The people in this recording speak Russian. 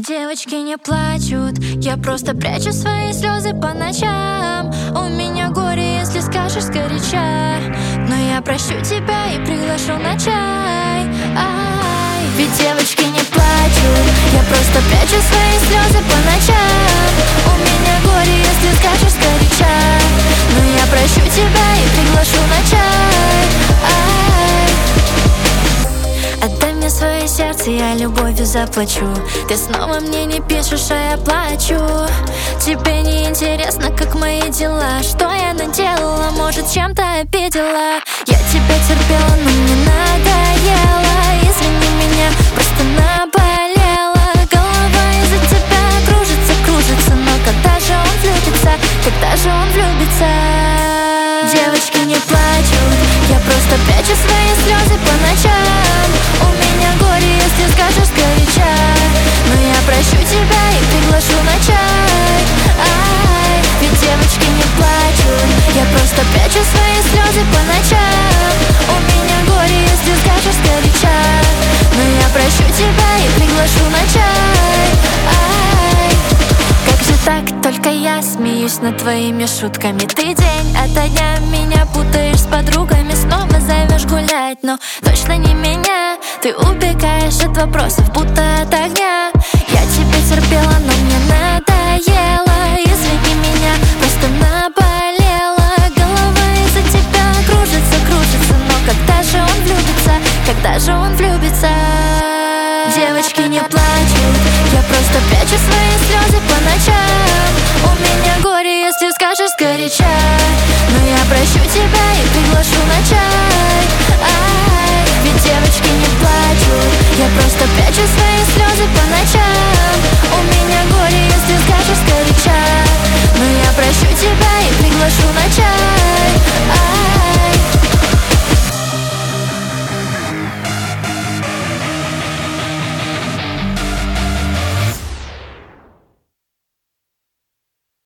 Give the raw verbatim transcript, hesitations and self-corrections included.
Девочки не плачут, я просто прячу свои слезы по ночам. У меня горе, если скажешь сгоряча, но я прощу тебя и приглашу на чай. Ай. Ведь девочки не плачут, я просто прячу свои слезы по ночам. У меня горе, если скажешь сгоряча, но я прощу тебя и приглашу на чай. Ай. Отдай мне свое сердце, я любовью заплачу. Ты снова мне не пишешь, а я плачу. Тебе не интересно, как мои дела. Что я наделала, может, чем-то обидела. Я тебя терпела, но мне надоело. Извини меня, просто наболела. Голова из-за тебя кружится, кружится. Но когда же он влюбится, когда же он влюбится? Девочки не плачут, я просто прячу свои слезы по ночам. У меня горе, если скажешь сгоряча, но я прощу тебя и приглашу на чай. Ай. Ведь девочки не плачут, я просто прячу свои слезы по ночам. У меня горе, если скажешь сгоряча, но я прощу тебя и приглашу на чай. Ай. Как же так, только я смеюсь над твоими шутками. Ты день ото дня меня путаешь с подругами. Снова зовешь гулять, но точно не меня. Ты убегаешь от вопросов, будто от огня. Я тебя терпела, но мне надоело. Извини меня, просто наболела. Голова из-за тебя кружится, кружится. Но когда же он влюбится, когда же он влюбится? Девочки не плачут, я просто прячу свои слезы по ночам. У меня горе, если скажешь сгоряча, но я прощу тебя и приглашу на чай. Ай. Ведь девочки не плачут, я просто прячу свои слезы по ночам. У меня горе, если скажешь сгоряча, но я прощу тебя и приглашу на чай.